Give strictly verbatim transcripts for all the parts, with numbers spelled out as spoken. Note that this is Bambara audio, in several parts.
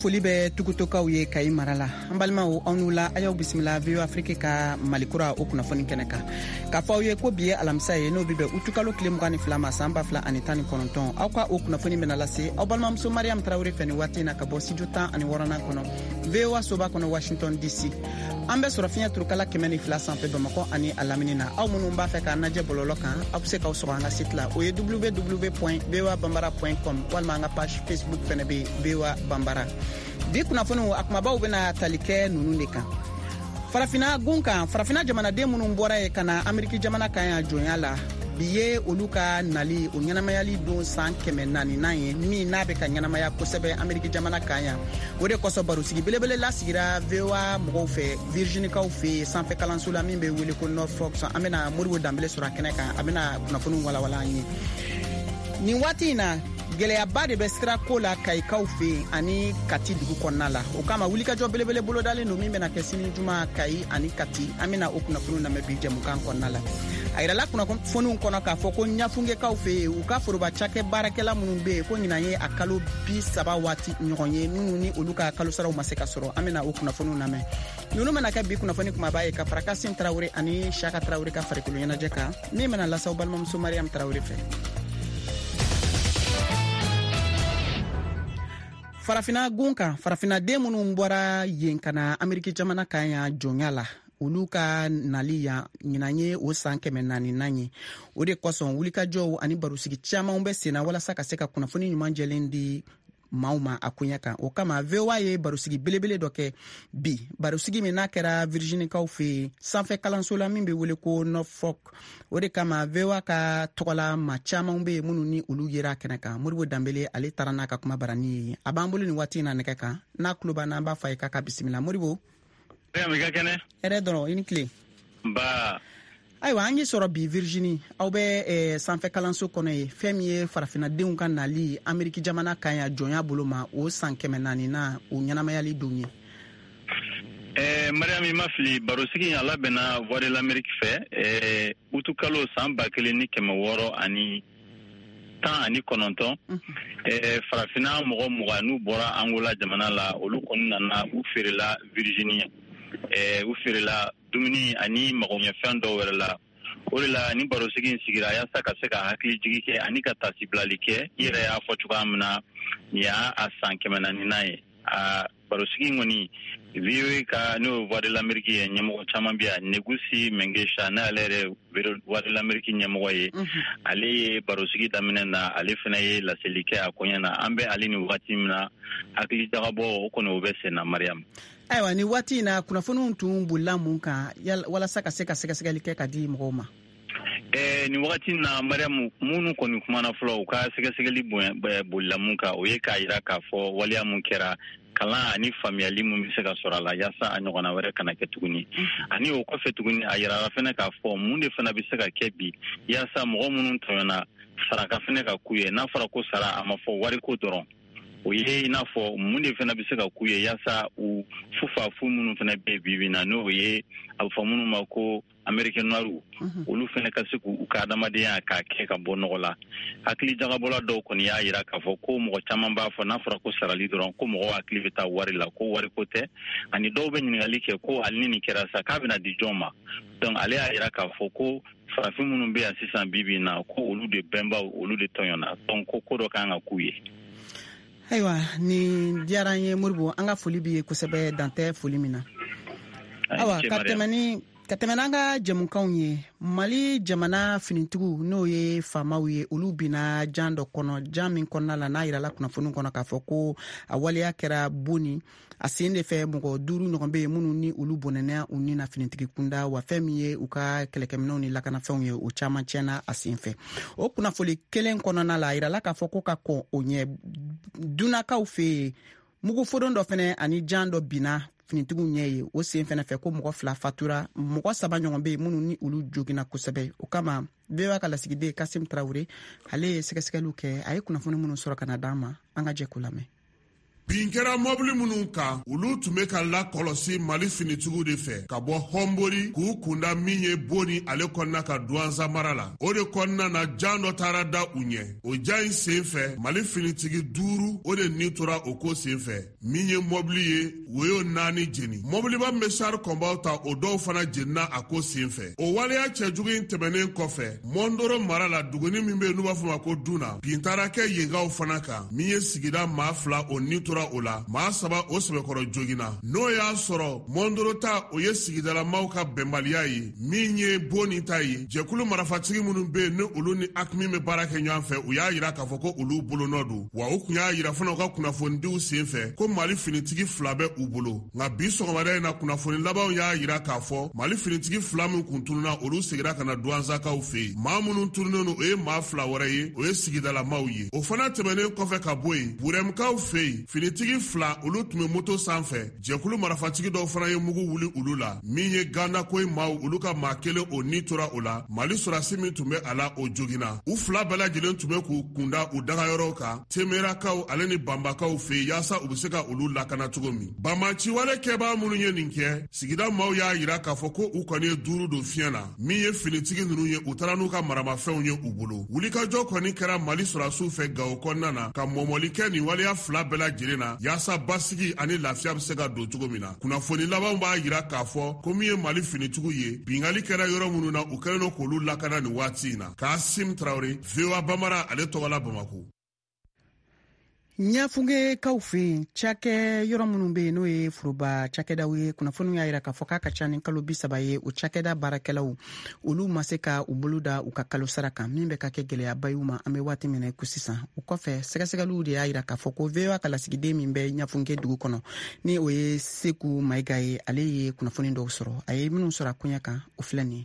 foli bɛ tugutokaw ye Kayi mara la an balimaw aw n'u la a y'aw bisimila V O Afrique ka malikura o kunnafoni kɛnɛ kan k'a fɔ aw ye ko bi ye alamisa ye n'o bi bɛn utukalo tile mugan ni fila ma san ba fila ani tan ni kɔnɔntɔn aw ka o kunnafoni bɛna lase aw balimamuso Mariam Tarawele fɛ ni waati na ka bɔ studio tan ani wɔɔrɔnan kɔnɔ V O A soba kɔnɔ Washington D C an bɛ sɔrɔ fiɲɛ turukala kɛmɛ ni fila sanfɛ Bamakɔ ani a lamini na aw minnu b'a fɛ k'a najɛ bɔlɔlɔ kan aw bɛ se k'aw sɔrɔ an ka site la o ye w w w point v o a bambara point com walima an ka page Facebook fɛnɛ bɛ V O A Bambara. Bi kunnafoniw a kumabaw bɛna tali kɛ nunu de kan. Farafina gun kan farafina jamanaden minnu bɔra ye ka na Ameriki jamana kan ya jɔnya la bi ye olu ka nali o ɲɛnamayali don san kɛmɛ naani nan ye min n'a bɛ ka ɲɛnamaya kosɛbɛ Ameriki jamana kan ya o de kɔsɔ barosigi belebele lasigira V O A mɔgɔw fɛ Virginikaw fɛ sanfɛ kalanso la min bɛ wele ko Norfolk an bɛna Moribo Danbele sɔrɔ a kɛnɛ kan a bɛna kunnafoniw walawala an ye nin waati in na gɛlɛyaba de bɛ sira ko la Kayikaw fɛ ani Kati dugu kɔnɔna la o kama wulikajɔ belebele bolodalen don min bɛna kɛ sini juma Kayi ani Kati an bɛna o kunnafoniw lamɛn bi jɛmukan kɔnɔna la a yirala kunnafoniw kɔnɔ k'a fɔ ko ɲafungekaw fɛ u ka foroba cakɛ baarakɛla minnu bɛ yen ko ɲinan ye a kalo bi saba waati ɲɔgɔn ye minnu ni olu ka kalosaraw ma se ka sɔrɔ an bɛna o kunnafoniw lamɛn ninnu bɛna kɛ bi kunnafoni kumaba ye ka fara Kasim Tarawele ani Saka Tarawele ka farikolo ɲɛnajɛ kan min bɛna lasaw balimamuso Mariam Tarawele fɛ. Farafina gun kan farafina den minnu bɔra yen ka na Ameriki jamana kan ya jɔnya la olu ka nali ya ɲinan ye o san kɛmɛ naani nan ye o de kosɔn wulikajɔw ani barosigi caman bɛ senna walasa ka se ka kunnafoni ɲuman jɛlen di maaw ma a koɲɛ kan o kama V O A ye barosigi belebele dɔ kɛ bi barosigi min n'a kɛra Virginikaw fɛ sanfɛ kalanso la min bɛ wele ko Norfolk o de kama V O A ka tɔgɔla maa caman bɛ yen minnu ni olu yera kɛnɛ kan Moribo Danbele ale taara n'a ka kuma barani ye a b'an bolo nin waati in na nɛgɛ kan n'a tulo b'an na an b'a fɔ a ye k'a ka bisimila Moribo. Hɛrɛ dɔrɔn i ni tile. Nba. Ayiwa an ye sɔrɔ bi Virginie aw bɛ eh, sanfɛ kalanso kɔnɔ ye fɛn min ye farafinadenw ka nali Ameriki jamana kan ya jɔnya bolo ma o san kɛmɛ naani na o ɲɛnamayali don ye. Eh, Mariam i ma fili barosigi ala bɛna voix de l'Amérique fɛ eh, utukalo san ba kelen ni kɛmɛ wɔɔrɔ ani tan ani kɔnɔntɔn eh, farafina mɔgɔ mugan n'u bɔra Angola jamana la olu kɔni nana u feerela Virginie eh, u feerela dumuni ani magoɲɛfɛn dɔw wɛrɛ la o de la ni barosigi in sigira yaasa ka se ka hakili jigi kɛ ani ka tasibilali kɛ i yɛrɛ y'a fɔ cogoya min na nin y'a a san kɛmɛ naani nan ye a barosigi in kɔni V O A ka n'o voix de l'Amérique ye ɲɛmɔgɔ caman bɛ yan Negusi Mengesha n'ale yɛrɛ voix de l'Amérique ɲɛmɔgɔ ye ale ye barosigi daminɛ na ale fana ye laseli kɛ a koɲɛ na an bɛ ale ni waati min na hakili jagabɔ o kɔni o bɛ sen na Mariam. Ayiwa ni waati in na kunnafoniw tun bolila mun kan walasa ka se ka sɛgɛsɛgɛli kɛ ka di mɔgɔw ma. Eh, ni wagati na Mariam minnu kɔni kumana fɔlɔ u ka sɛgɛsɛgɛli bolila mun kan o ye k'a yira k'a fɔ waleya mun kɛra kalan ani faamuyali mun bɛ se ka sɔrɔ a la yaasa a ɲɔgɔnna wɛrɛ kana kɛ tuguni ani o kɔfɛ tuguni a yirara fana k'a fɔ mun de fana bɛ se ka kɛ bi yaasa mɔgɔ minnu tɔɲɔna saraka fana ka k'u ye n'a fɔra ko sara a ma fɔ wariko dɔrɔn o ye i n'a fɔ mun de fana bɛ se ka k'u ye yaasa u fufafu minnu fana bɛ bibi na n'o ye a bɛ fɔ minnu ma ko Americain noirs olu fana ka se k'u ka adamadenya k'a kɛ ka bɔ nɔgɔ la hakili jagabɔla dɔw kɔni y'a yira k'a fɔ ko mɔgɔ caman b'a fɔ n'a fɔra ko sarali dɔrɔn ko mɔgɔw hakili bɛ taa wari la ko wariko tɛ ani dɔw bɛ ɲininkali kɛ ko hali ni nin kɛra sa k'a bɛna di jɔn ma donc ale y'a yira k'a fɔ ko farafin minnu bɛ yan sisan bibi na ko olu de bɛnbaw olu de tɔɲɔna donc ko ko dɔ kan ka k'u ye. Ayiwa ni diyara an ye Moribo an ka foli b'i ye kosɛbɛ dantɛ foli min na. Awa ka tɛmɛ ni ka tɛmɛ n'an ka jɛmukanw ye Mali jamana finitigiw n'o ye faamaw ye olu bina jan dɔ kɔnɔ jan min kɔnɔna la n'a yirala kunnafoni kɔnɔ k'a fɔ ko a waleya kɛra bonni a sen de fɛ mɔgɔ duuru ɲɔgɔn bɛ yen minnu ni olu bɔnɛna u ni na finitigi kunda wa fɛn min ye u ka kɛlɛkɛminɛw ni lakanafɛnw ye o caman tiɲɛna a sen fɛ o kunnafoni kelen kɔnɔna la a yirala k'a fɔ ko ka kɔn o ɲɛ dunakaw fɛ yen mugufodon dɔ fɛnɛ ani jan dɔ bina finitigiw ɲɛ ye o sen fɛnɛ fɛ ko mɔgɔ fila fatura mɔgɔ saba ɲɔgɔn bɛ yen minnu ni olu jogina kosɛbɛ o kama V O A ka lasigiden Kasim Tarawele ale ye sɛgɛsɛgɛliw kɛ a ye kunnafoni minnu sɔrɔ ka na d'an ma an ka jɛ k'o lamɛn. binkɛra mɔbili minnu kan olu tun bɛ ka lakɔlɔsi Mali finitigiw de fɛ ka bɔ Hɔnbori k'u kunda min ye Boni ale kɔnɔna ka Douentza mara la. O de kɔnɔna na jan dɔ taara da u ɲɛ. O jan in sen fɛ Mali finitigi duuru o de ni tora o ko sen fɛ. Min ye mɔbili ye o y'o naani jeni. Mɔbiliba min bɛ sari kɔnbaw ta o dɔw fana jenina a ko sen fɛ. O waleya cɛjugu in tɛmɛnen kɔfɛ Mɔndoro mara la duguni min bɛ yen n'u b'a fɔ ma ko Duna bin taara kɛ yenkaw fana kan min ye sigida maa fila o ni tora o la maa saba o sɛbɛkɔrɔ jogina. N'o y'a sɔrɔ Mɔndoro ta o ye sigidalamaw ka bɛnbaliya ye min ye Boni ta ye. Jɛkulu marafatigi minnu bɛ yen ni olu ni Akmi bɛ baara kɛ ɲɔgɔn fɛ u y'a jira k'a fɔ ko olu bolonɔ don wa u kun y'a jira fana u ka kunnafonidiw sen fɛ ko Mali finitigi fila bɛ u bolo. Nka bi sɔgɔmada in na kunnafoni labanw y'a jira k'a fɔ Mali finitigi fila min kun tununa olu segira ka na Douentzakaw fɛ yen. Maa minnu tununen o ye maa fila wɛrɛ ye o ye sigidalamaw ye. O fana tɛmɛnen kɔfɛ ka bɔ yen Burɛmukaw fɛ yen finitigi fila olu tun bɛ moto sanfɛ. Jɛkulu marafatigi dɔw fana ye mugu wuli olu la min ye Ganda koyi maaw olu ka maa kelen o ni tora o la. Mali sɔrasi min tun bɛ a la o jogina. U fila bɛɛ lajɛlen tun bɛ k'u kunda u dagayɔrɔw kan Temerakaw ale ni Banbakaw fɛ yen yaasa u bɛ se ka olu lakana cogo min. Bamaciwale kɛbaa minnu ye nin kɛ sigida maaw y'a jira k'a fɔ ko u kɔni ye duuru don fiɲɛ na min ye finitigi ninnu ye u taara n'u ka maramafɛnw ye u bolo. Wulikajɔ kɔni kɛra Mali sɔrasiw fɛ Gawo kɔnɔna na ka mɔmɔli kɛ nin waleya fila bɛɛ lajɛlen na yaasa basigi ani lafiya bɛ se ka don cogo min na. Kunnafoni laban b'a jira k'a fɔ ko min ye Mali finitigiw ye bingali kɛra yɔrɔ minnu na u kɛlen don k'olu lakana nin waati in na. Kasim Traoré, V O A Bamara ale tɔgɔ la Bamako. Ɲɛfungekaw fɛ yen cakɛ yɔrɔ minnu bɛ yen n'o ye foroba cakɛdaw ye kunnafoniw y'a jira k'a fɔ k'a ka ca ni kalo bi saba ye o cakɛda baarakɛlaw olu ma se ka u bolo da u ka kalo sara kan min bɛ ka kɛ gɛlɛyaba y'u ma an bɛ waati min na ko sisan o kɔfɛ sɛgɛsɛgɛliw de y'a jira k'a fɔ ko V O A ka lasigiden min bɛ ɲɛfunge dugu kɔnɔ ni o ye Seku Mayiga ye ale ye kunnafoni dɔw sɔrɔ a ye minnu sɔrɔ a koɲɛ kan o filɛ nin ye.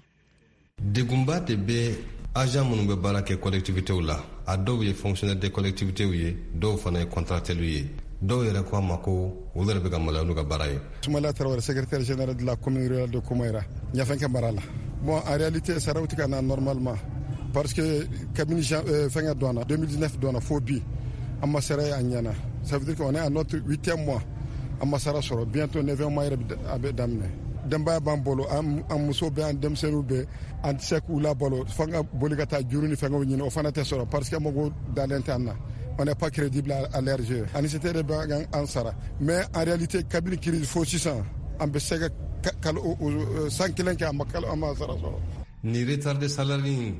Degunba de bɛ agent minnu bɛ baara kɛ collectivitéw la a dɔw ye fonctionnaire de collectivitéw ye dɔw fana ye contractuels ye dɔw yɛrɛ ko a ma ko olu yɛrɛ bɛ ka maloya n'u ka baara ye. Soumana Traoré, secrétaire général de la commune rurale de Koumaïra ɲɛfɛnkɛ mara la. Bon en réalité saraw tɛ ka na normalement parce que kabini fɛnkɛ dɔnna deux mille dix-neuf dɔnna fo bi an ma sara a ɲɛna ça veut dire qu'on est à notre huitième mois an ma sara sɔrɔ bientôt neuvième mois yɛrɛ a bɛ daminɛ. Denbaya b'an bolo an muso bɛ an denmisɛnninw bɛ an tɛ se k'u labalo fo an ka boli ka taa juru ni fɛngɛw ɲini o fana tɛ sɔrɔ parce que mɔgɔw dalen tɛ an na on n'est pas crédible à l'R G. Anicité de bɛ an sara mais en réalité kabini crise fo sisan an bɛ se ka san kelen kɛ an ma sara sɔrɔ. Ni retard de salaire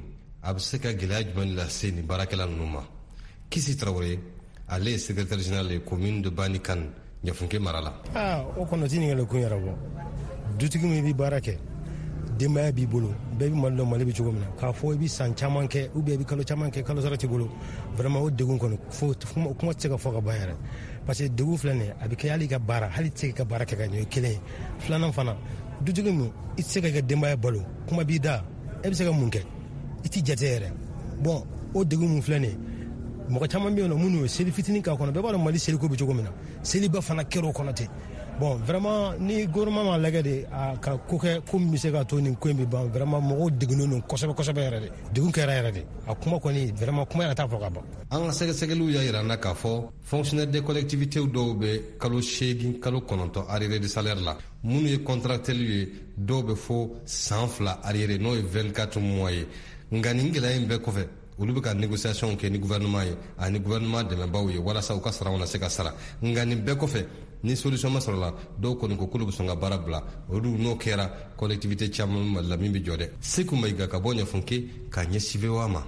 a bɛ se ka gɛlɛya jumɛn lase nin baarakɛla ninnu ma. Kisi Traoré ale ye secrétaire général de commune de Banikan ɲɛfunke mara la. Ah o kɔnɔ ti ɲininkali kun yɛrɛ bɔ. Dutigi min bɛ baara kɛ denbaya b'i bolo bɛɛ bɛ Mali dɔn Mali bɛ cogo min na k'a fɔ i bɛ san caman kɛ ou bien i bɛ kalo caman kɛ kalo sara t'i bolo vraiment o degun kɔni fo kuma tɛ se ka fɔ ka ban yɛrɛ parce que degun filɛ nin ye a bɛ kɛ hali ka baara hali tɛ se ka baara kɛ ka ɲɛ kelen ye filanan fana dutigi min i tɛ se ka kɛ denbaya balo kuma b'i da e bɛ se ka mun kɛ i t'i jate yɛrɛ bon o degun min filɛ nin ye mɔgɔ caman bɛ yen nɔ minnu ye seli fitinin k'a kɔnɔ bɛɛ b'a dɔn Mali seliko bɛ cogo min na seliba fana kɛra o kɔnɔ ten. Bon vraiment ni gouvernement ma lagɛ de a ka ko kɛ ko min bɛ se ka to nin ko in bɛ ban vraiment mɔgɔw degunnen don kosɛbɛ kosɛbɛ yɛrɛ de degun kɛra yɛrɛ de a kuma kɔni vraiment kuma yɛrɛ t'a fɔ ka ban. An ka sɛgɛsɛgɛliw y'a jira an na k'a fɔ fonctionnaire de collectivités dɔw bɛ kalo seegin kalo kɔnɔntɔn arriéré de salaire la minnu ye contractuels ye dɔw bɛ fo san fila arriéré n'o ye vingt-quatre mois ye nka nin gɛlɛya in bɛɛ kɔfɛ olu bɛ ka négociation kɛ ni gouvernement ye ani gouvernement dɛmɛbaaw ye walasa u ka saraw na se ka sara nka nin bɛɛ kɔfɛ ni solution ma sɔrɔ la dɔw kɔni ko k'olu bɛ sɔn ka baara bila olu n'o kɛra collectivité caman Mali la min bɛ jɔ dɛ. Seku Mayiga ka bɔ ɲɛfunke ka ɲɛsin V O A ma.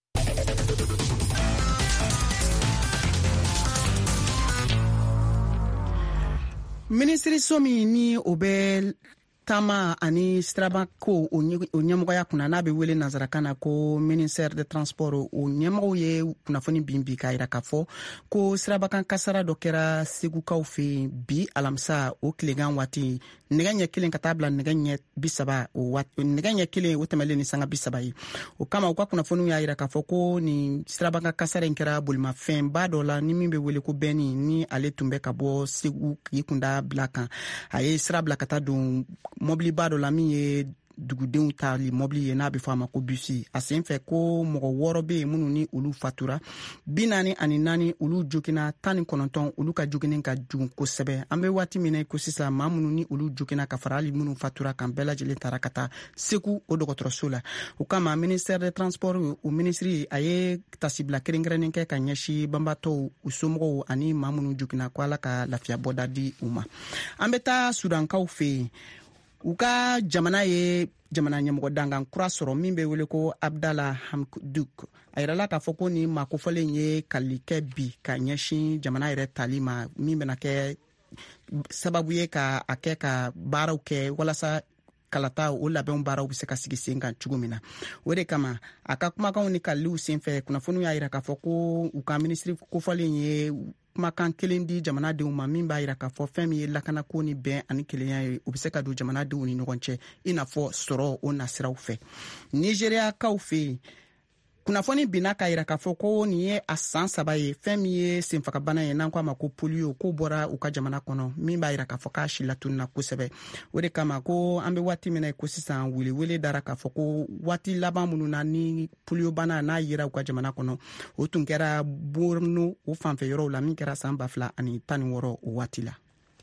Minisiriso min ni o bɛ taama ani siraba ko o ɲɛmɔgɔya kunna n'a bɛ wele nanzarakan na ko ministère de transport o ɲɛmɔgɔw ye kunnafoni bin bi k'a jira k'a fɔ ko sirabakan kasara dɔ kɛra segukaw fɛ yen bi alamisa o tilegan waati nɛgɛ ɲɛ kelen ka taa bila nɛgɛ ɲɛ bi saba o waati nɛgɛ ɲɛ kelen o tɛmɛlen ni sanga bi saba ye o kama u ka kunnafoniw y'a jira k'a fɔ ko nin sirabakan kasara in kɛra bolimafɛnba dɔ la ni min bɛ wele ko bɛni ni ale tun bɛ ka bɔ segu k'i kunda bila kan a ye sira bila ka taa don mɔbiliba dɔ la min ye dugudenw tali mobili ye n'a bɛ fɔ a ma ko busi a sen fɛ ko mɔgɔ wɔɔrɔ bɛ yen minnu ni olu fatura bi naani ani naani olu jogina tan ni kɔnɔntɔn olu ka joginen ka jugu kosɛbɛ an bɛ waati min na ko sisan maa minnu ni olu jogina ka fara hali minnu fatura kan bɛɛ lajɛlen taara ka taa segu o dɔgɔtɔrɔso la o kama ministère de transport o minisiri a ye tasibila kɛrɛnkɛrɛnnen kɛ ka ɲɛsi banbatɔw u somɔgɔw ani maa minnu jogina ko ala ka lafiya bɔda di u ma an bɛ taa sudankaw fɛ yen u ka jamana ye jamana ɲɛmɔgɔ dangan kura sɔrɔ min bɛ wele ko Abdallah Hamdok a yirala k'a fɔ ko ni maakofɔlen ye kalili kɛ bi ka ɲɛsin jamana yɛrɛ tali ma min bɛna kɛ sababu ye ka a kɛ ka baaraw kɛ walasa kalata o labɛnw baaraw bɛ se ka sigi sen kan cogo min na o de kama a ka kumakanw ni kaliliw senfɛ kunnafoniw y'a yira k'a fɔ ko u ka minisiri kofɔlen ye kumakan kelen di jamanadenw ma min b'a yira k'a fɔ fɛn min ye lakanako ni bɛn ani kelenya ye u bɛ se ka don jamanadenw ni ɲɔgɔn cɛ i n'a fɔ sɔrɔ o nasiraw fɛ Nigériyakaw fɛ yen kunnafoni binna k'a yira k'a fɔ ko nin ye a san saba ye fɛn min ye senfagabana ye n'an ko a ma ko polio k'o bɔra u ka jamana kɔnɔ min b'a yira k'a fɔ k'a si latununa kosɛbɛ o de kama ko an bɛ waati min na ko sisan welewele dara k'a fɔ ko waati laban minnu na ni polio bana n'a yera u ka jamana kɔnɔ o tun kɛra Borno o fanfɛ yɔrɔw la min kɛra san ba fila ani tan ni wɔɔrɔ o waati la.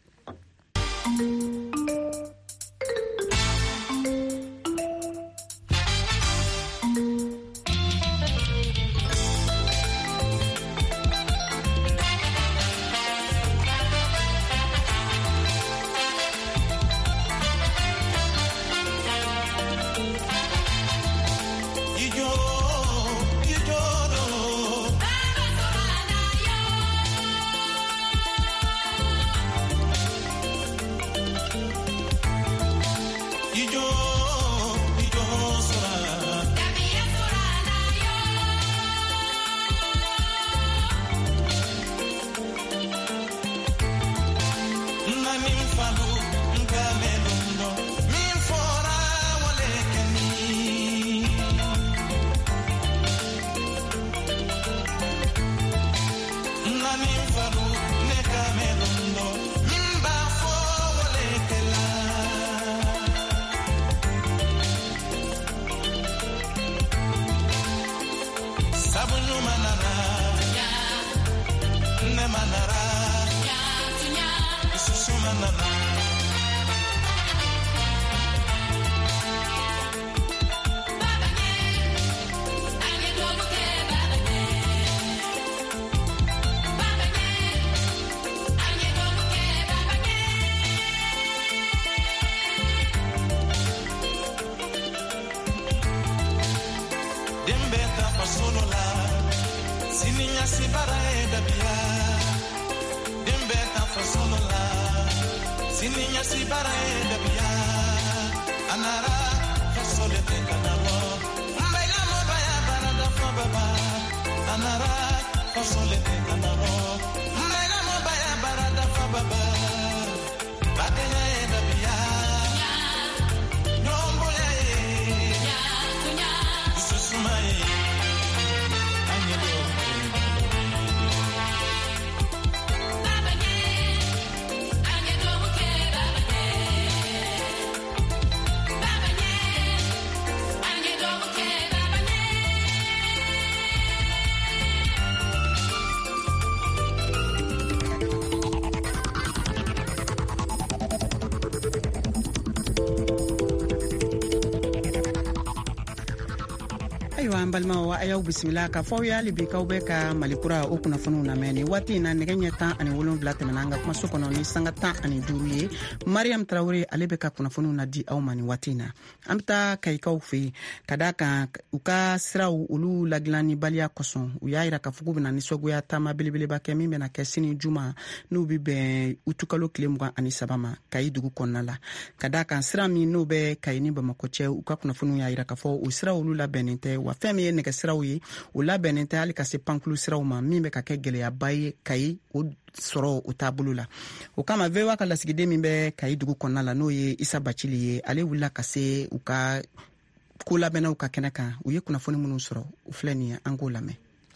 an balimaw a y'aw bisimila ka fɔ y'ali bi kaw bɛ ka malikura o kunnafoniw lamɛn ni waati in na nɛgɛ ɲɛ tan ani wolonwula tɛmɛna an ka kumaso kɔnɔ ni sanga tan ani duuru ye Mariam Tarawele ale bɛ ka kunnafoniw na di aw ma ni waati in na an bɛ taa kayikaw fɛ yen ka da kan u ka siraw olu ladilan ni baliya kosɔn u y'a yira k'a fɔ k'u bɛna nisɔngoya taama belebeleba kɛ min bɛna kɛ sini juma n'u bɛ bɛn utukalo tile mugan ani saba ma Kayi dugu kɔnɔna la ka da kan sira min n'o bɛ Kayi ni Bamakɔ cɛ u ka kunnafoniw y'a yira k'a fɔ o siraw olu labɛnnen tɛ wa fɛn min ye nɛgɛsiraw ye o labɛnnen tɛ hali ka se pankulu siraw ma min bɛ ka kɛ gɛlɛyaba ye Kayi o sɔrɔ o taabolo la o kama V O A ka lasigiden min bɛ Kayi dugu kɔnɔna la n'o ye Isa Bacili ye ale wulila ka se u ka ko labɛnnaw ka kɛnɛ kan u ye kunnafoni minnu sɔrɔ u filɛ nin ye an k'o lamɛn.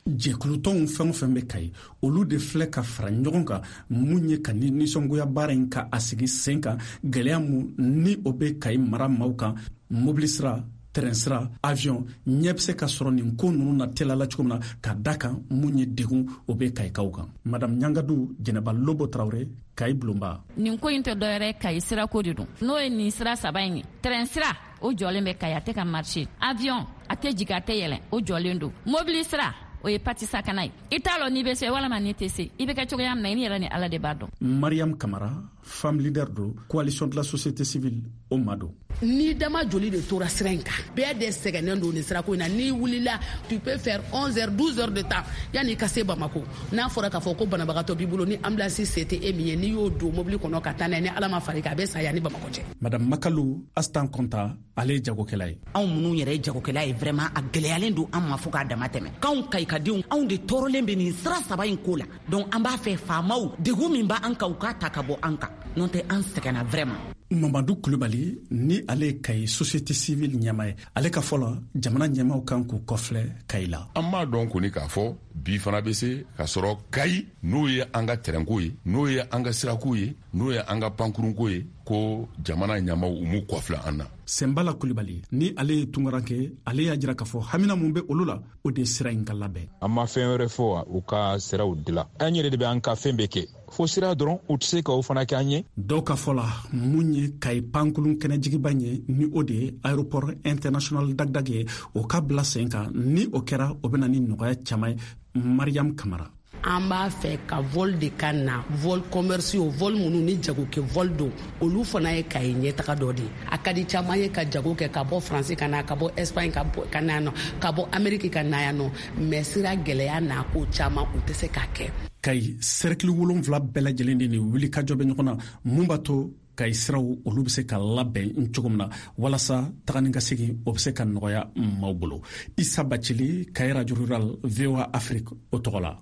jɛkulutɔnw fɛn o fɛn bɛ Kayi olu de filɛ ka fara ɲɔgɔn kan mun ye ka ni nisɔngoya baara in ka a sigi sen kan gwɛlɛya mun ni o bɛ Kayi mara maaw kan mobili sira terrain sira avion ɲɛ bɛ se ka sɔrɔ nin ko ninnu na telala cogo min na ka da kan mun ye degun o bɛ Kayikaw kan madame Ɲangadu Jɛnɛba Lobo Tarawele Kayi Bulonba. Nin ko in tɛ dɔwɛrɛ Kayi sirako de don n'o ye nin sira saba in ye terrain sira o jɔlen bɛ Kayi a tɛ ka marcher avion a tɛ jigin a tɛ yɛlɛn o jɔlen don mobili sira o ye pati sakana ye i t'a lɔn n'i bɛ se walama n'i tɛ se i bɛ kɛ cogoya min na i ni yɛrɛ ni ala de b'a dɔn. Mariam Kamara femme leader do coalition de la société civile o ma don. Ni dama joli de tora sira in kan bɛɛ de sɛgɛnnen don nin sirako in na n'i wulila tu peux faire onze heures douze heures de temps yanni ka se Bamako n'a fɔra k'a fɔ ko banabagatɔ b'i bolo ni ambulance se tɛ e min ye n'i y'o don mobili kɔnɔ ka taa n'a ye ni ala ma far'i kan a bɛ sa yanni Bamako cɛ. Madame Makalu Astan Konta ale ye jagokɛla ye. Anw minnu yɛrɛ ye jagokɛla ye vraiment a gɛlɛyalen don an ma fɔ k'a dama tɛmɛ k'anw Kayikadenw anw de tɔɔrɔlen bɛ nin sira saba in ko la donc an b'a fɛ faamaw degun min b'an kan u k'a ta ka bɔ an kan n'o tɛ an sɛgɛnna vraiment. Mamadou Kulubali ni ale ye Kayi société civile ɲɛma ye ale ka fɔlɔ jamana ɲɛmaw kan k'u kɔfilɛ Kayi la. An b'a dɔn kɔni k'a fɔ bi fana bɛ se ka sɔrɔ Kayi n'o ye an ka terrainko ye n'o ye an ka sirako ye n'o ye an ka pankurunko ye ko jamana ɲɛmaw u m'u kɔfilɛ an na. Sembala Kulubali ni ale ye tunkaran kɛ ale y'a jira k'a fɔ hamina mun bɛ olu la o de sira in ka labɛn. An ma fɛn wɛrɛ fɔ u ka siraw dilan an yɛrɛ de bɛ an ka fɛn bɛɛ kɛ fo sira dɔrɔn u tɛ se ka o fana kɛ an ye. Dɔw ka fɔ la mun ye Kayi pankurun kɛnɛjigiba ye ni o de ye aéroport international Dagdag ye o ka bila sen kan ni o kɛra o bɛ na ni nɔgɔya caman ye. Mariam Kamara. An b'a fɛ ka vol de ka na vol commerciaux vol minnu ni jago kɛ vol don olu fana ye Kayi ɲɛtaga dɔ de ye a ka di caman ye ka jago kɛ ka bɔ Faransi ka na ka bɔ Espagne ka bɔ ka na yan nɔ ka bɔ Amérique ka na yan nɔ mais sira gɛlɛya n'a ko caman u tɛ se k'a kɛ. Kayi cercle wolonwula bɛɛ lajɛlen de ni wuli ka jɔ bɛ ɲɔgɔn na mun b'a to Kayi siraw olu bɛ se ka labɛn cogo min na walasa tagani ka segin o bɛ se ka nɔgɔya maaw bolo. Isa Bacili Kayi Radio Rural V O A Afrique o tɔgɔ la.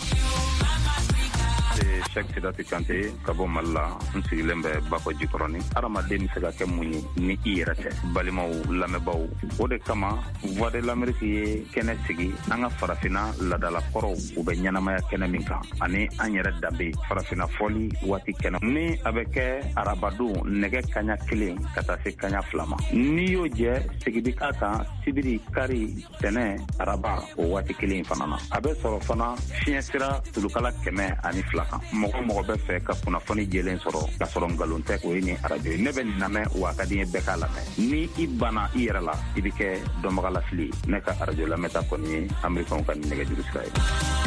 Cheikh Sidati Kante ka bɔ Mali la n sigilen bɛ Bako Jikɔrɔni adamaden bɛ se ka kɛ mun ye ni i yɛrɛ tɛ balimaw lamɛnbaaw o de kama Voix de l'Amérique ye kɛnɛ sigi an ka farafinna ladalakɔrɔw u bɛ ɲɛnamaya kɛnɛ min kan ani an yɛrɛ danbe farafinna fɔli waati kɛnɛ ni a bɛ kɛ arabadon nɛgɛ kaɲa kelen ka taa se kaɲa fila ma n'i y'o jɛ sigidi k'a kan sibiri kari tɛnɛ araba o waati kelen fana na a bɛ sɔrɔ fana fiɲɛ sira tulukala kɛmɛ ani fila kan mɔgɔ mɔgɔ bɛ fɛ ka kunnafoni jɛlen sɔrɔ ka sɔrɔ nkalon tɛ o ye ni arajo ye ne bɛ nin lamɛn wa a ka di n ye bɛɛ k'a lamɛn ni i banna i yɛrɛ la i bɛ kɛ dɔnbaga lasili ne ka arajo lamɛnta kɔni ye amerikɛnw ka nɛgɛjuru sira ye.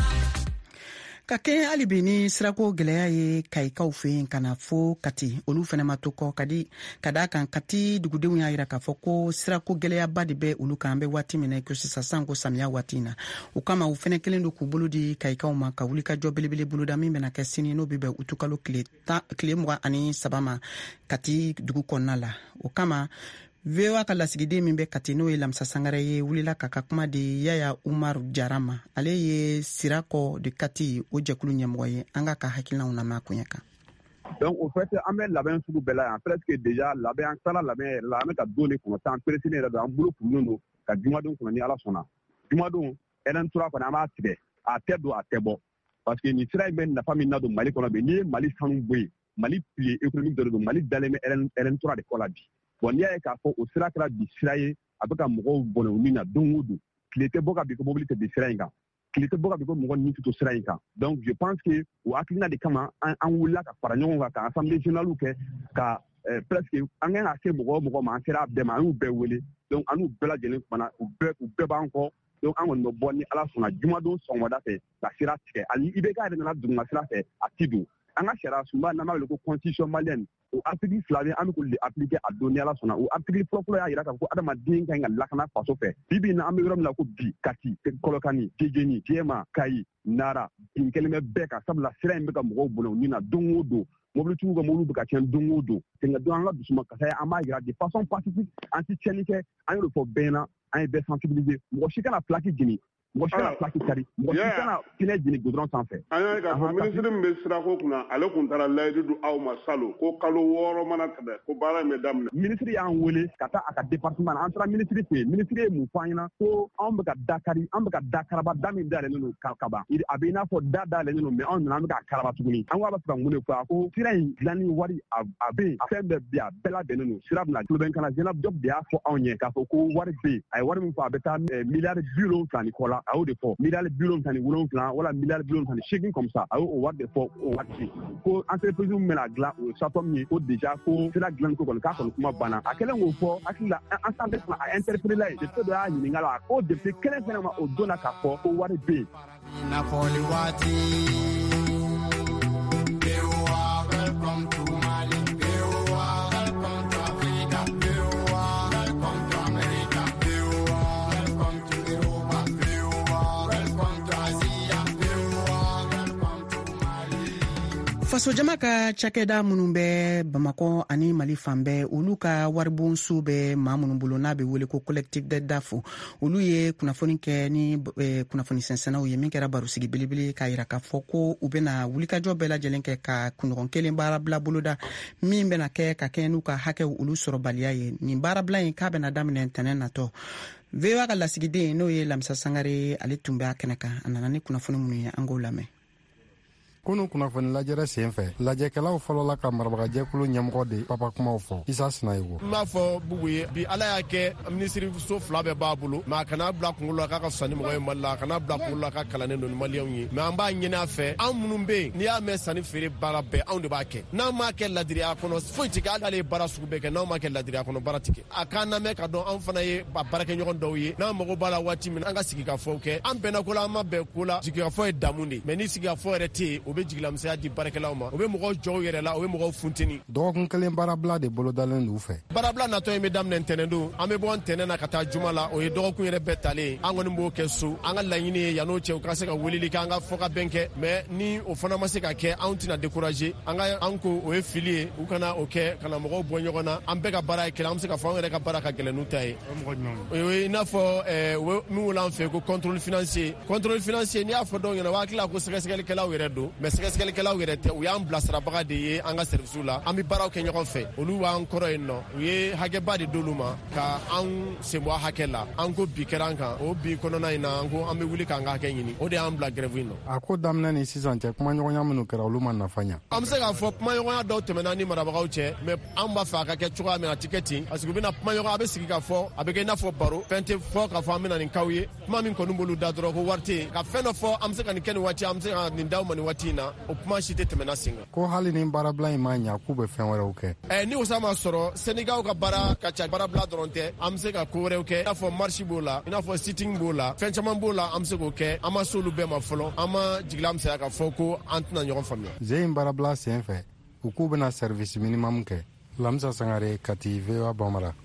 Ka kɛ hali bi ni sirako gɛlɛya ye Kayikaw fɛ yen ka na fo Kati olu fɛnɛ ma to kɔ ka di ka d'a kan Kati dugudenw y'a jira k'a fɔ ko sirako gɛlɛyaba de bɛ olu kan an bɛ waati min na ko sisan san ko samiya waati in na o kama u fɛnɛ kelen don k'u bolo di Kayikaw ma ka wuli ka jɔ belebele boloda min bɛna kɛ sini n'o bɛ bɛn utukalo tile tan tile mugan ani saba ma Kati dugu kɔnɔna la o kama V O A ka lasigiden min bɛ Kati n'o ye Lamisa Sangare ye wulila ka ka kuma di Yaya Umaru Jara ma ale ye sirakɔ de Kati o jɛkulu ɲɛmɔgɔ ye an ka ka hakilinaw lamɛn a koɲɛ kan. Donc au fait an bɛ labɛn sugu bɛɛ la yan presque déjà labɛn an sala labɛn yɛrɛ la an bɛ ka don de kɔnɔ tan peresinen yɛrɛ don an bolo kurulen don ka jumadon kɔnɔ ni ala sɔnna jumadon R N trois kɔni an b'a tigɛ a tɛ don a tɛ bɔ parce que nin sira in bɛ nafa min na don Mali kɔnɔ bi n'i ye Mali sanu bɔ yen Mali pilier économique dɔ de don Mali dalen bɛ R N trois de kɔ la bi. Bon n'i y'a ye k'a fɔ o sira kɛra bi sira ye a bɛ ka mɔgɔw bɔnɛ u min na don o don tile tɛ bɔ ka bi ko mobili tɛ bi sira in kan tile tɛ bɔ ka bi ko mɔgɔ ni tɛ to sira in kan donc je pense que o hakilina de kama an an wulila ka fara ɲɔgɔn kan ka assemblée générale kɛ ka presque an kan ka se mɔgɔ o mɔgɔ ma an sera a bɛɛ ma an y'u bɛɛ wele donc an n'u bɛɛ lajɛlen kumana u bɛɛ u bɛɛ b'an kɔ donc an kɔni bɛ bɔ ni ala sɔnna jumadon sɔgɔmada fɛ ka sira tigɛ hali I B K yɛrɛ nana duguma sira fɛ a ti don an ka sariya sunba n'an b'a wele ko constitution malienne o article fila bɛ an bɛ k'olu appliquer a don ni ala sɔnna o article fɔlɔ y'a jira k'a fɔ ko adamaden ka ɲi ka lakana faso fɛ bi bi in na an bɛ yɔrɔ min na ko bi Kati Kɔlɔkani Dejeni Jɛma Kayi Nara bin kelen bɛ bɛɛ kan sabula sira in bɛ ka mɔgɔw bɔnɛ u ni na don o don mobilitigiw ka mobili bɛ ka tiɲɛ don o don tɛnɛ don an ka dusuma kasaya an b'a jira de façon pacifique an ti tiɲɛni kɛ an y'o de fɔ bɛɛ na an ye bɛɛ sensibiliser mɔgɔ si kana filaki jeni mɔgɔ si kana plaki kari mɔgɔ si kana pinɛ jeni goudron sanfɛ. an y'a ye k'a fɔ minisiri min bɛ sirako kunna ale kun taara layidu di aw ma salon ko kalo wɔɔrɔ mana tɛmɛ ko baara in bɛ daminɛ. minisiri y'an wele ka taa a ka département na an taara minisiri fɛ yen minisiri ye mun fɔ an ɲɛna ko anw bɛ ka da kari an bɛ ka da karaba da min dayɛlɛlen don ka ban a bɛ i n'a fɔ da dayɛlɛlen don mɛ anw nana an bɛ ka karaba tuguni an ko a bɛ fɛ ka mun de fɔ a ko sira in dilanni wari a bɛ yen a fɛn bɛɛ bɛ yen a bɛɛ labɛnnen don sira bɛna tulobɛnkana Zainab Diop de y'a fɔ anw ɲɛ k'a fɔ ko wari bɛ yen a ye wari min fɔ a bɛ taa miliyari bi wolonwula ni kɔ la a y'o de fɔ miliyari bi wolonwula ni wolonwula wala miliyari bi wolonwula ni seegin comme ça a y'o wari de fɔ o waati ko entreprise min bɛna dilan o ye satɔ min ye ko déjà ko sira dilanni ko kɔni k'a kɔni kuma banna a kɛlen k'o fɔ hakili la an sanfɛ fana a interpellé la yen député dɔ y'a ɲininka la ko député kelen fɛnɛ ma o don na k'a fɔ ko wari bɛ yen. nafɔli waati. Welcome to Mali. Welcome to Africa. Welcome to America. Welcome to Europe. Welcome to Asia. Welcome to Mali. Faso jama ka cakɛda minnu bɛ Bamakɔ ani Mali fan bɛɛ olu ka waribonso bɛ maa minnu bolo n'a bɛ wele ko collectif de dafo olu ye kunnafoni kɛ ni kunnafoni sɛnsɛnnaw ye min kɛra barosigi belebele k'a yira k'a fɔ ko u bɛna wulikajɔ bɛɛ lajɛlen kɛ ka kunɲɔgɔn kelen baarabila boloda min bɛna kɛ ka kɛ n'u ka hakɛw olu sɔrɔbaliya ye nin baarabila in k'a bɛna daminɛ ntɛnɛn natɔ V O A ka lasigiden n'o ye Lamisa Sangare ale tun bɛ a kɛnɛ kan a nana ni kunnafoni minnu ye an k'o lamɛn. Kunu kunnafoni lajɛrɛ senfɛ lajɛkɛlaw fɔlɔla ka marabagajɛkulu ɲɛmɔgɔ de papa kumaw fɔ Isa Sinayigo. N b'a fɔ Bugu ye bi Ala y'a kɛ minisiri so fila bɛɛ b'a bolo mais a kana bila kunkolo la k'a ka sanni mɔgɔ ye Mali la a kana bila kunkolo la k'a kalannen don ni maliyɛnw ye mais an b'a ɲini a fɛ an minnu bɛ yen n'i y'a mɛn sanni feere baara bɛɛ anw de b'a kɛ n'an m'a kɛ ladiriya kɔnɔ foyi tɛ kɛ hali ye baara sugu bɛɛ kɛ n'anw m'a kɛ ladiriya kɔnɔ baara tɛ kɛ a k'an lamɛn ka dɔn anw fana ye baarakɛɲɔgɔn dɔw ye n'an mago b'a la waati min an ka sigikafɔw kɛ an bɛnna ko la an ma bɛn ko la sigikafɔ ye damu de mais ni sigikafɔ yɛrɛ tɛ yen o bɛ jigilamisɛnya di barakɛlaw ma o bɛ mɔgɔw jɔw yɛrɛ la o bɛ mɔgɔw funteni dɔgɔkun kelen baarabila de bolodalen d'u fɛ baarabila natɔ in bɛ daminɛ ntɛnɛn don an bɛ bɔ ntɛnɛn na ka taa juma la o ye dɔgɔkun yɛrɛ bɛɛ talen an kɔni b'o kɛ so an ka laɲini ye yan'o cɛ u ka se ka weleli kɛ an ka fɔ ka bɛn kɛ mais ni o fana ma se ka kɛ anw tɛna décourager an ka an ko o ye fili ye u kana o kɛ kana mɔgɔw bɔ ɲɔgɔn na an bɛɛ ka baara ye kelen an bɛ se ka fɔ an yɛrɛ ka baara ka gɛlɛn n'u ta ye o ye i n'a fɔ ɛɛ min wele an fɛ ko contrôle financier contrôle financier n'i y'a fɔ dɔw ɲɛna u hakili la ko sɛgɛsɛgɛlikɛlaw yɛrɛ don mais sɛgɛsɛgɛlikɛlaw yɛrɛ tɛ u y'an bila sarabaga de ye an ka service la an bɛ baaraw kɛ ɲɔgɔn fɛ olu b'an kɔrɔ yen nɔ u ye hakɛba de d'olu ma ka an senbɔ hakɛ la an ko bi kɛra an kan o bi kɔnɔna in na an ko an bɛ wuli k'an ka hakɛ ɲini o de y'an bila grève in nɔ. a ko daminɛ ni sisan cɛ kumaɲɔgɔnya minnu kɛra olu ma nafa ɲa. an bɛ se k'a fɔ kumaɲɔgɔnya dɔw tɛmɛna ni marabagaw cɛ mais an b'a fɛ a ka kɛ cogoya min na a tɛ kɛ ten parce que u bɛna kumaɲɔgɔn a bɛ sigi ka fɔ a bɛ kɛ i n'a fɔ baro fɛn tɛ fɔ k'a fɔ an bɛna nin k'aw ye kuma min kɔni b'olu da dɔrɔn ko wari tɛ yen ka fɛn dɔ fɔ an bɛ se ka nin kɛ nin waati an bɛ se ka nin d'aw ma nin waati in na o kuma si tɛ tɛmɛna sen kan. ko hali ni baarabila in ma ɲa k'u bɛ fɛn wɛrɛw kɛ. ɛ ni o sa ma sɔrɔ sɛnɛgaw ka baara ka ca baarabila dɔrɔn tɛ an bɛ se ka ko wɛrɛw kɛ i n'a fɔ marche b'o la i n'a fɔ sitting b'o la fɛn caman b'o la an bɛ se k'o kɛ an ma s'olu bɛɛ ma fɔlɔ an ma jigila misɛnya ka fɔ ko an tɛna ɲɔgɔn faamuya. zein baarabila sen fɛ u k'u bɛna service minimum kɛ Lamisa Sangare Kati V O A Bamara.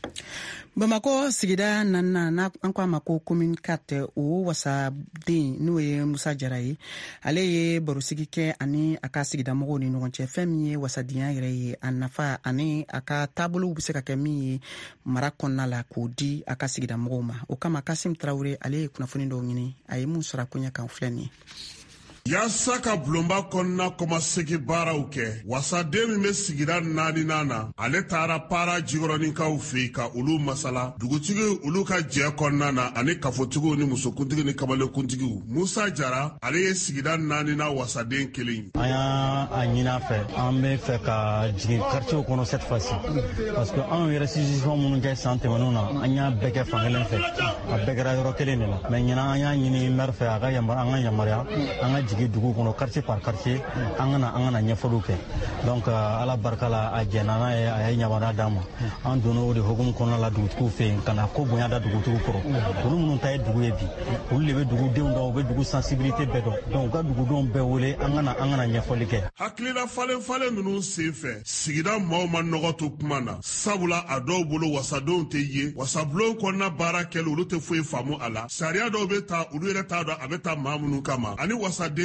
Bamakɔ sigida nana na an ko a ma ko commune quatre o wasaden n'o ye Musa Jara ye ale ye barosigi kɛ ani a ka sigida mɔgɔw ni ɲɔgɔn cɛ fɛn min ye wasadenya yɛrɛ ye a nafa ani a ka taabolow bɛ se ka kɛ min ye mara kɔnɔna la k'o di a ka sigida mɔgɔw ma o kama Kasim Tarawele ale ye kunnafoni dɔw ɲini a ye mun sɔrɔ a koɲɛ kan filɛ nin ye. Yasa ka bulonba kɔnɔna kɔmasegi baaraw kɛ wasaden min bɛ sigida naani na ale taara para jikɔrɔninkaw fɛ ka olu masala dugutigi olu ka jɛ kɔnɔna na ani kafotigiw ni musokuntigi ni kamalenkuntigiw Musa Jara ale ye sigida naani na wasaden kelen. an y'a a ɲini a fɛ an bɛ fɛ ka jigin quartier kɔnɔ cette fois-ci parce que anw yɛrɛ restitution minnu kɛ san tɛmɛnw na an y'a bɛɛ kɛ fan kelen fɛ a bɛɛ kɛra yɔrɔ kelen de la mais ɲinan an y'a ɲini maire fɛ a ka yamaruya an ka yamaruya an ka jigin dugu kɔnɔ quartier par quartier an kana an kana ɲɛfɔliw kɛ donc ala barika la a jɛnna n'a ye a ye yamaruya d'an ma an donna o de hukumu kɔnɔna la dugutigiw fɛ yen ka na ko bonya da dugutigiw kɔrɔ olu minnu ta ye dugu ye bi olu de bɛ dugudenw dɔn u bɛ dugu sensibilité bɛɛ dɔn donc u ka dugudenw bɛɛ wele an kana an kana ɲɛfɔli kɛ. hakilila falen falen ninnu senfɛ sigida maaw ma nɔgɔ to kuma na sabula a dɔw bolo wasadenw tɛ ye wasabulon kɔnɔna baara kɛli olu tɛ foyi faamu a la sariya dɔw bɛ ta olu yɛrɛ t'a dɔn a bɛ ta maa minnu kama ani wasaden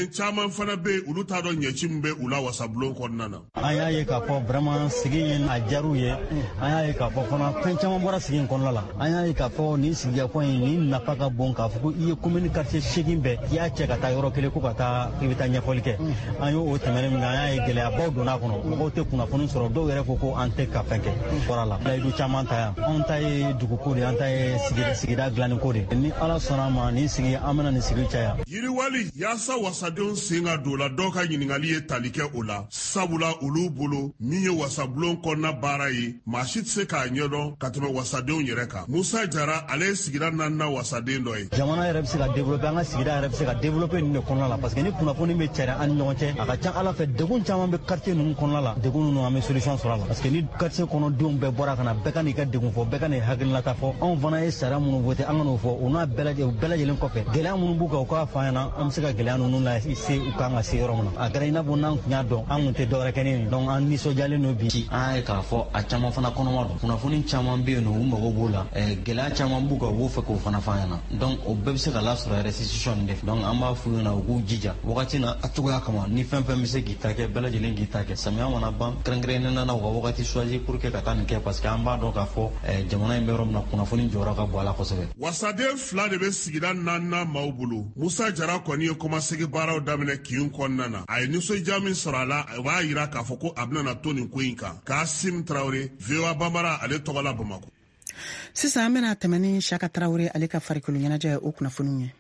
wasaden caman fana be olu t'a dɔn ɲɛci min be u la wasabulon kɔnɔna na. An y'a ye k'a fɔ vraiment sigi in a diyar'u ye, an y'a ye k'a fɔ fana fɛn caman bɔra sigi in kɔnɔna la, an y'a ye k'a fɔ nin sigiyafɔ in nin nafa ka bon k'a fɔ ko i ye commune quartier seegin bɛɛ i y'a cɛ ka taa yɔrɔ kelen ko ka taa i bɛ taa ɲɛfɔli kɛ. An y'o tɛmɛnen min an y'a ye gɛlɛyabaw donna a kɔnɔ, mɔgɔw tɛ kunnafoni sɔrɔ, dɔw yɛrɛ ko ko an tɛ ka fɛn kɛ fɔra la. Layidu caman ta yan, anw ta ye duguko de, an ta ye sigida dilanni ko de. Ni Ala sɔnna ma nin sigi an bɛna nin sigi caya. Yiriwali yaasa wasadenw sen ka don la dɔw ka ɲininkali ye tali kɛ o la, sabula olu bolo min ye wasabulon kɔnɔna baara ye maa si tɛ se k'a ɲɛdɔn ka tɛmɛ wasadenw yɛrɛ kan. Musa Jara ale ye sigida naaninan wasaden dɔ ye. Jamana yɛrɛ bɛ se ka développer, an ka sigida yɛrɛ bɛ se ka développer nin de kɔnɔna la parce que ni kunnafoni bɛ cari an ni ɲɔgɔn cɛ a ka ca Ala fɛ degun caman bɛ quartier ninnu kɔnɔna la, degun ninnu an bɛ solution sɔrɔ a la parce que ni quartier kɔnɔdenw bɛɛ bɔra ka na bɛɛ ka n'i ka degun fɔ, bɛɛ ka n'i hakilinata fɔ, anw fana ye sariya minnu voté an ka n'o fɔ, o n'a bɛɛ lajɛlen bɛɛ lajɛlen kɔfɛ gɛlɛya minnu b'u kan u k'a fɔ an ɲɛna an bɛ se ka gɛlɛya ninnu la se u kan ka se yɔrɔ min na. A kɛra i n'a fɔ n'an tun y'a dɔn an tun tɛ dɔwɛrɛ kɛ ne donc an nisɔndiyalen don bi. An ye k'a fɔ a caman fana kɔnɔma don, kunnafoni caman bɛ yen nɔ u mago b'o la, gɛlɛya caman b'u kan u b'o fɛ k'o fana fɔ an ɲɛna donc o bɛɛ bɛ se ka lasɔrɔ restitution de fɛ. Donc an b'a f'u ɲɛna u k'u jija wagati na a cogoya kama ni fɛn fɛn bɛ se k'i ta kɛ bɛɛ lajɛlen k'i ta kɛ. Samiya mana ban kɛrɛnkɛrɛnnen na u ka wagati choisi pour que ka taa nin kɛ parce que an b'a dɔn k'a fɔ jamana in bɛ yɔrɔ min na kunnafoni jɔyɔrɔ ka bon a la kosɛbɛ. Wasaden fila de bɛ sigida naaninan maaw bolo. Musa Jara kɔni ye kɔmasegi baaraw daminɛ kin kɔnɔna na. A ye nisɔndiya min sɔrɔ a la, a b'a jira k'a fɔ ko a bɛna to nin ko in kan. Kasim Traoré, V O A Bambara, ale tɔgɔ la Bamakɔ. Sisan an bɛna tɛmɛ ni Saka Traoré ale ka farikolo ɲɛnajɛ ye o kunnafoniw ye.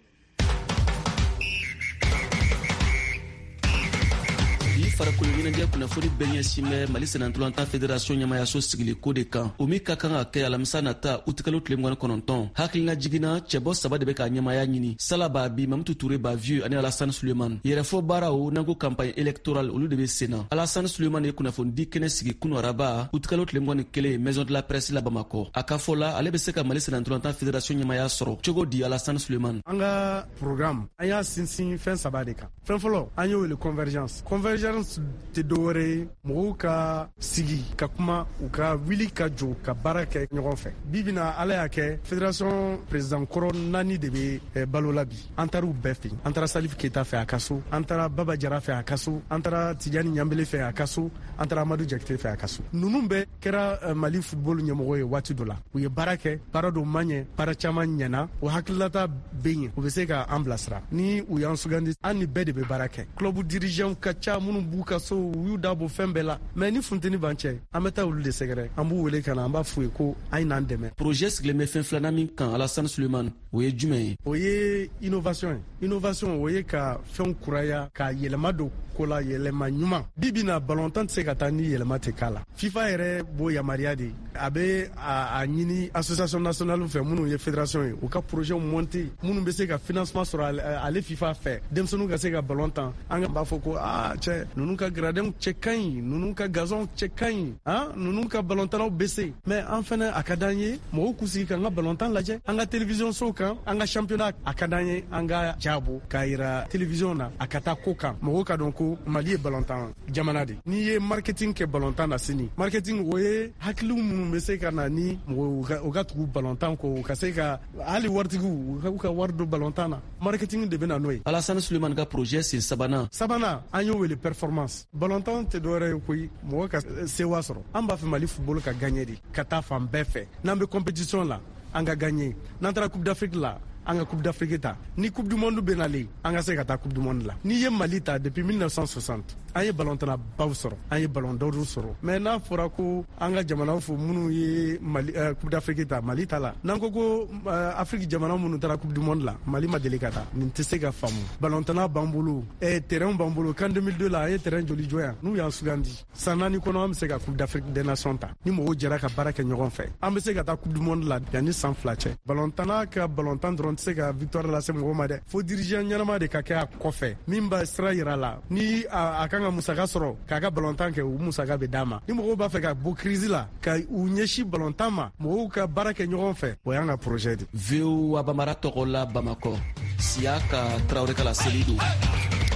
Farikolo ɲɛnajɛ kunnafoni bɛɛ ɲɛsin bɛ Mali Senatolatan Fédération ɲɛmayaso sigili ko de kan. O min ka kan ka kɛ alamisa nata utikalo tile mugan kɔnɔntɔn. Hakilina jiginna cɛbɔ saba de bɛ ka ɲɛmaya ɲini. Salaba bi Mamutu Touré ba Vieux ani Alassane Suleiman. Yɛrɛfɔ baaraw n'an ko campagne électorale olu de bɛ senna. Alassane Suleiman ye kunnafoni di kɛnɛ sigi kunu araba utikalo tile mugan ni kelen Maison de la Presse la Bamakɔ. A ka fɔ la ale bɛ se ka Mali Senatolatan Fédération ɲɛmaya sɔrɔ cogo di Alassane Suleiman. An ka programme an y'a sinsin fɛn saba de kan. Fɛn fɔlɔ an y'o wele convergence. Convergence tɛ dɔwɛrɛ ye mɔgɔw ka sigi ka kuma u ka wili ka jɔ ka baara kɛ ɲɔgɔn fɛ. Bi bi na ala y'a kɛ fédération président kɔrɔ naani de bɛ balo la bi. An taara u bɛɛ fɛ. An taara Salif Keita fɛ a ka so, an taara Baba Jara fɛ a ka so, an taara Tijani Ɲanbele fɛ a ka so, an taara Amadu Jakite fɛ a ka so. Ninnu bɛɛ kɛra Mali football ɲɛmɔgɔ ye waati dɔ la. U ye baara kɛ, baara dɔ man ɲɛ, baara caman ɲɛna, o hakililata bɛ yen, u bɛ se ka an bilasira. Ni u y'an sugandi, an ni bɛɛ de bɛ baara kɛ. Club dirigeant ka ca minnu b'u ka so u y'u dabɔ fɛn bɛɛ la. Mais ni funteni b'an cɛ, an bɛ taa olu de sɛgɛrɛ. An b'u wele ka na, an b'a f'u ye ko an ye n'an dɛmɛ. Projet sigilen bɛ fɛn filanan min kan Alassane Suleiman, o ye jumɛn ye? O ye innovation ye. Innovation o ye ka fɛnw kuraya, ka yɛlɛma don ko la, yɛlɛma ɲuman. Bi bi na ballontan tɛ se ka taa ni yɛlɛma tɛ k'a la. FIFA yɛrɛ b'o yamaruya de. A bɛ a, a ɲini association nationale fɛ minnu ye fédération ye, u ka projet monter minnu bɛ se ka financement sɔrɔ ale, ale FIFA fɛ. Denmisɛnninw ka se ka ballontan. An ka b'a fɔ ko aa cɛ ninnu ka gradin cɛ ka ɲi, ninnu ka gazon cɛ ka ɲi, han ninnu ka ballontannaw bɛ se. Mais an fɛnɛ a ka d'an ye mɔgɔw k'u sigi k'an ka ballontan lajɛ, an ka télévision so kan, an ka championnat a ka d'an ye an ka jabo k'a yira télévision na a ka taa ko kan. Mɔgɔw ka dɔn ko Mali ye ballontan jamana de. N'i ye marketing kɛ ballontan na sini, marketing o ye hakiliw minnu bɛ se ka na ni mɔgɔw u ka tugu ballontan kɔ, u ka se ka hali waritigiw u ka wari don ballontan na. Marketing de bɛ na n'o ye. Alassane Suleiman ka projet sen sabanan. Sabanan an y'o wele performance. Ballontan tɛ dɔwɛrɛ ye koyi mɔgɔ ka sewa sɔrɔ. An b'a fɛ Mali football ka gagner de, ka taa fan bɛɛ fɛ. N'an bɛ compétition la, an ka gagner. N'an taara Coupe d'Afrique la, an ka Coupe d'Afrique ta. Ni Coupe du Monde bɛ nalen, an ka se ka taa Coupe du Monde la. N'i ye Mali ta depuis mille neuf cent soixante, an ye ballontanna baw sɔrɔ, an ye ballon d'or sɔrɔ. Mais n'a fɔra ko an ka jamanaw fo minnu ye Mali uh, Coupe d'Afrique ta, Mali ta la. N'an ko ko uh, Afrique jamana minnu taara Coupe du Monde la, Mali ma deli ka taa. Nin tɛ se ka faamu. Ballontanna b'an bolo, eh, terrain b'an bolo. Kan deux mille deux la, an ye terrain joli jɔ yan. N'u y'an sugandi. San naani kɔnɔ an bɛ se ka Coupe d'Afrique des Nations ta. Ni mɔgɔw jɛra ka baara kɛ ɲɔgɔn fɛ, an bɛ se ka taa Coupe du Monde la yanni san fila cɛ. Ballontanna ka ballontan dɔrɔn tɛ se ka victoire lase mɔgɔ ma dɛ. Fo dirigeant ɲɛnama de ka kɛ a kɔfɛ min b'a sira yira la. Ni a, a kan ka musaka sɔrɔ k'a ka ballontan kɛ, o musaka bɛ d'a ma. Ni mɔgɔw b'a fɛ ka bɔ crise la, ka u ɲɛsin ballontan ma, mɔgɔw ka baara kɛ ɲɔgɔn fɛ, o y'an ka projet de. V O A Bambara tɔgɔ la Bamakɔ, Siaka Traoré ka la seli don.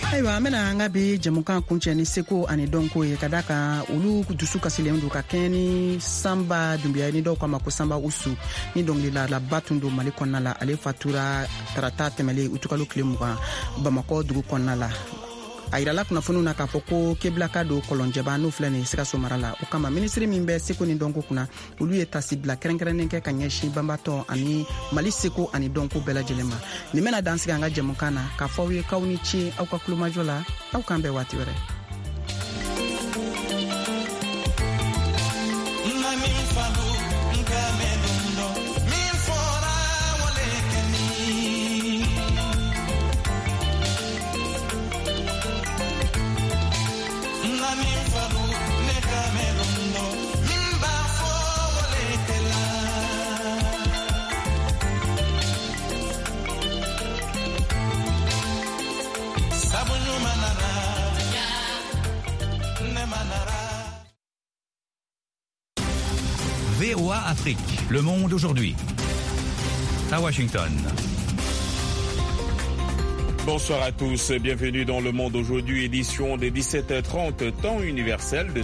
ayiwa an bena an ka bi jamukan kuncɛ ni seko ani dɔnko ye ka da kan olu dusu kasilen do ka kɛɲɛ ni sanba dunbiya ni dɔw k'a ma ko sanba usu ni dɔnkililalaba tun do mali kɔnɔna la ale fatura tarata tɛmɛlen utukalo tile mugan bamakɔ dugu kɔnɔna la a yirala kunnafoniw na k'a fɔ ko kebilaka do kɔlɔnjɛba n'o filɛ nin sikaso mara la o kama minisiri min bɛ seko ni dɔnko kunna olu ye tasi bila kɛrɛnkɛrɛnnen kɛ ka ɲɛsin banbatɔ ani mali seko ani dɔnko bɛɛ lajɛlen ma nin bena dansigi an ka jɛmukan na k'a fɔ aw ye k'aw ni ci aw ka kulomajɔ la aw k'an bɛɛ waati wɛrɛ. V O A Afrique, Le Monde aujourd'hui. À Washington. Bonsoir à tous, bienvenue dans Le Monde aujourd'hui, édition des dix-sept heures trente, temps universel de